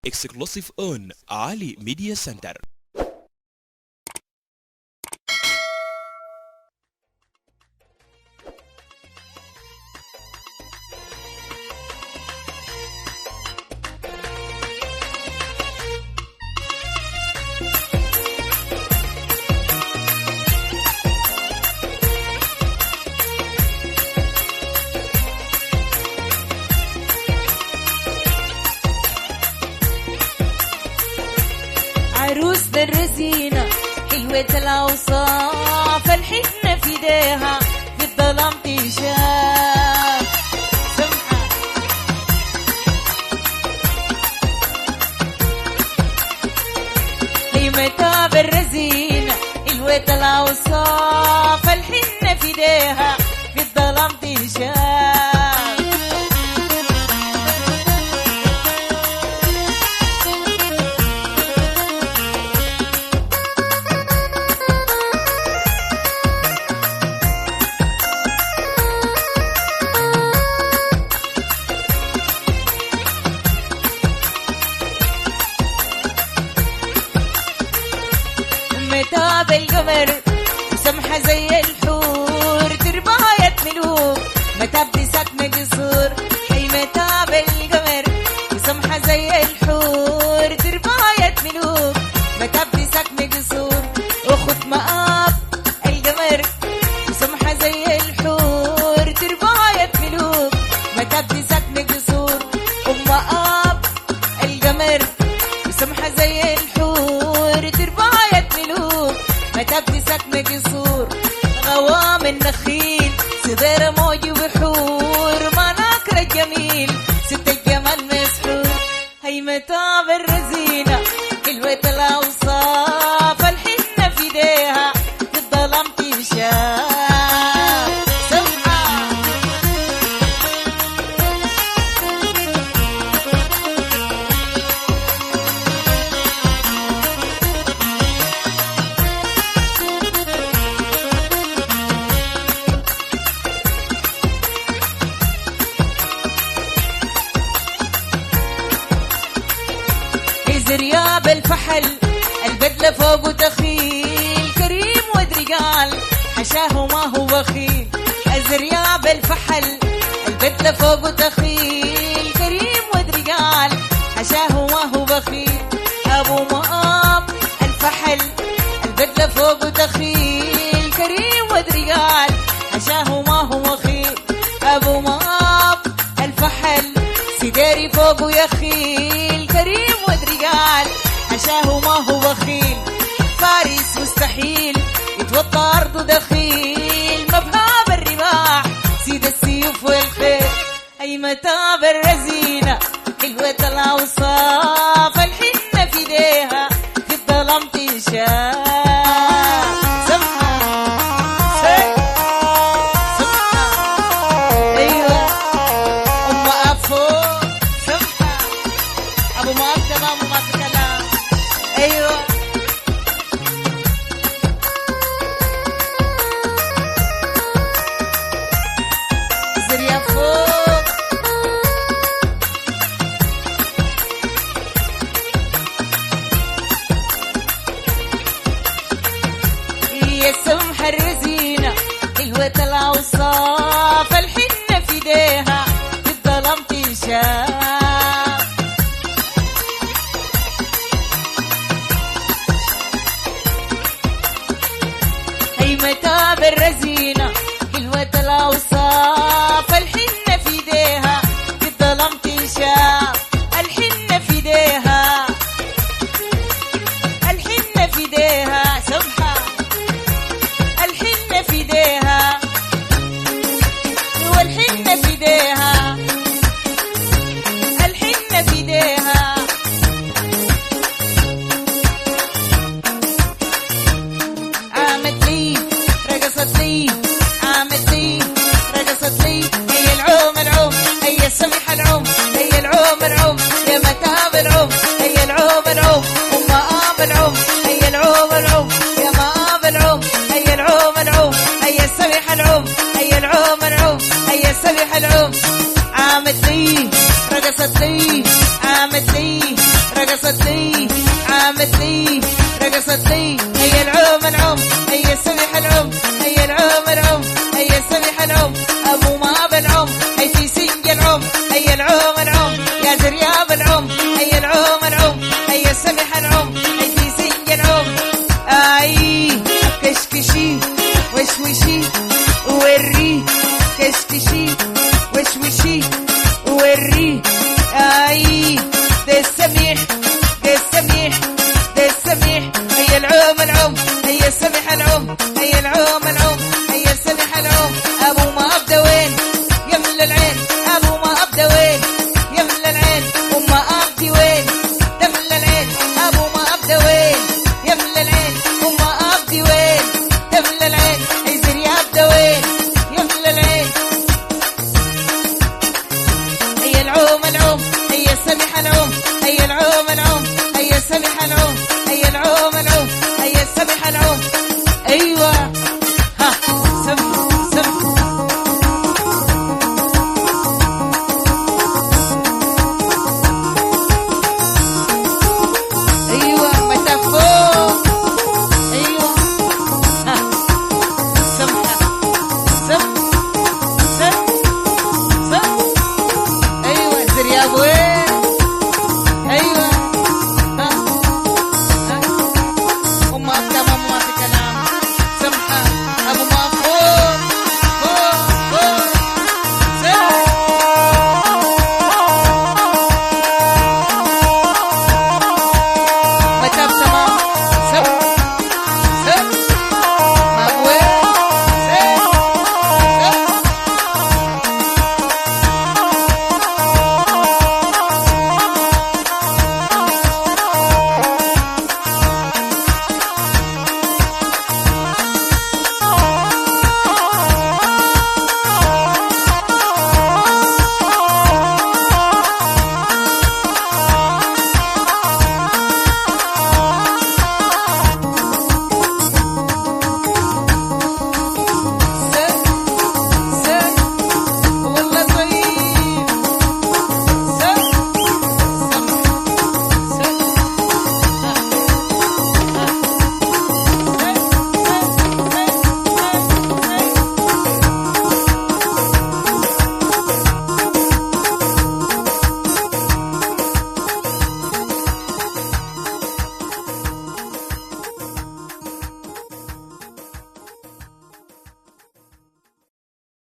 exclusive on Ali Media Center. عروس الرزينة حلوة الأوصاف، الحنة في ايديها في الظلام تشاف. سمحة قيمتها بالرزينة حلوة الأوصاف، الحنة في ايديها في الظلام تشاف. متاب القمر وسمحة زي الحور، ترباية ملوك متاب دي ساكنة قصور. هي متاب القمر وسمحة زي الحور، ترباية ملوك متاب دي ساكنة قصور. وخد مآب القمر وسمحة زي الحور، ترباية ملوك متاب دي ساكنة قصور. ومآب القمر وسمحة زي الحور، ترباية ملوك متبدي سكنة قصور. غوام النخيل صدر موج وبحور، مناكر الجميل ست الجمال مسحور. هي متاب الرزينة حلوة الأوصاف، الحنة في ايديها في الظلام تشاف. زرياب الفحل البدلة فوق تخيل، كريم ودرقال حشاه ما هو بخيل. زرياب الفحل البدلة فوق تخيل، كريم ودرقال حشاه ما هو بخيل. أبو مقام الفحل البدلة فوق تخيل، كريم ودرقال حشاه ما هو بخيل. أبو مقام الفحل سداري فوق يخيل، كريم ودرقال حشاه ما هو بخيل. فارس مستحيل يتوطى أرضه دخيل، مبهاب الرماح سيد السيوف والخيل. أي متاب الرزينة حلوة الأوصاف، الحنة في ايديها في الظلام تشاف. سمحة الرزينة حلوة الأوصاف، الحنة في ايديها في الظلام تشاف. هي متاب الرزينة حلوة الأوصاف، الحنة في ايديها في الظلام تشاف. الحنة في ايديها، الحنة في ايديها. سمحة الحنة في ايديها، والحنة في ايديها، الحنة في ايديها. عامت لي رقصت لي، عامت لي رقصت لي. هي العوم العوم، هي السمحة العوم، هي العوم العوم، يا متاب العوم، هي العوم العوم. ومآب العوم، هي العوم العوم، يا مآب العوم، هي العوم العوم، هي السمحة العوم، هي العوم العوم، هي السمحة العوم. عامت لي رقصت لي، عامت لي هيا السمح العم، هيا العوم العم، هيا السمح العم. ابو ما ابدا وين يملى العين، ابو ما ابدا وين يملى العين، وما ابدي وين تملى العين، ابو ما ابدا وين يملى العين، وما ابدي وين تملى العين. يصير يبدا وين يملى العين. هيا العوم العم، هيا السمح العم، هيا العوم العم، هيا السمح العم.